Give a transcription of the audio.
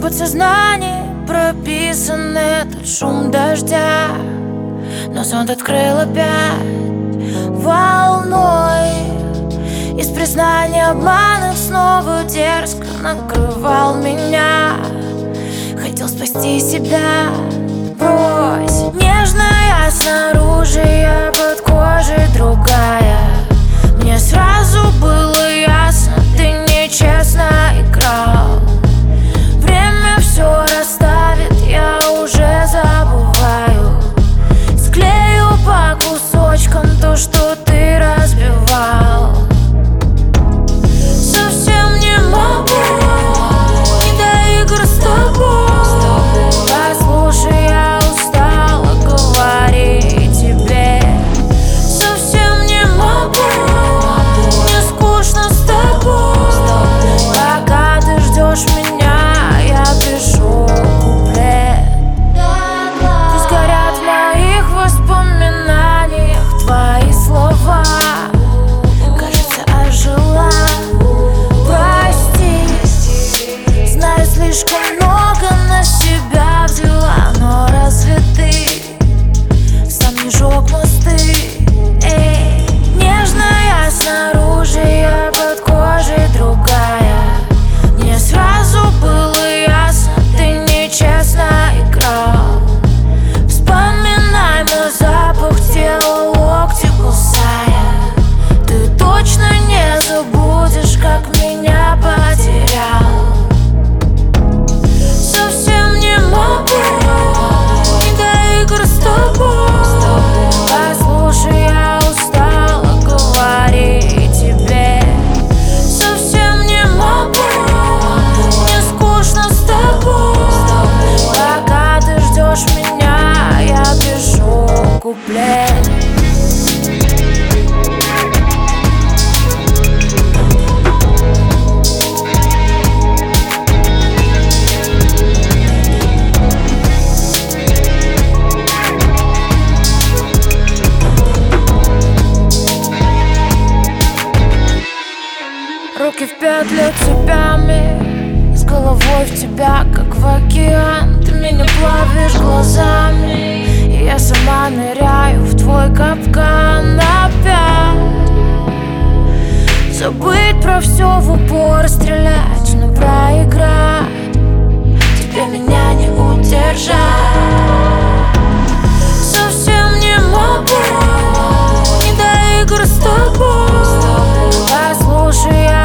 подсознании прописан этот шум дождя, но сон открыл опять волной. Из признаний обманов снова дерзко накрывал меня. Хотел спасти себя, брось. Нежная снаружи, я под кожей другая. Мне сразу было ясно, ты нечестно играл. Время все расставит, я уже забываю. Склею по кусочкам то, что ты разбивал. Совсем не могу не до игр с тобой. Послушай, я устала говорить тебе. Совсем не могу, мне скучно с тобой. Пока ты ждешь меня, я пишу куплет. Пусть горят в моих воспоминаниях твои слова. Кажется, ожила. Прости, знаю, слишком много на себя взяла, но разве ты сам не жёг мосты? Эй, нежная снаружи, я под кожей другая. Мне сразу было ясно, ты нечестно играл. Вспоминай мой запах тела, локти кусая. Ты точно не забудешь, как меня потерял. Совсем не могу не до игр с тобой. Послушай, я устала говорить тебе. Совсем не могу, мне скучно с тобой. Пока ты ждешь меня, я пишу куплет. Руки в петлю цепями, с головой в тебя, как в океан. Ты меня плавишь глазами, и я сама ныряю в твой капкан опять. Забыть про все в упор, стрелять, но проиграть тебе меня не удержать. Совсем не могу не до игр с тобой. Послушай, я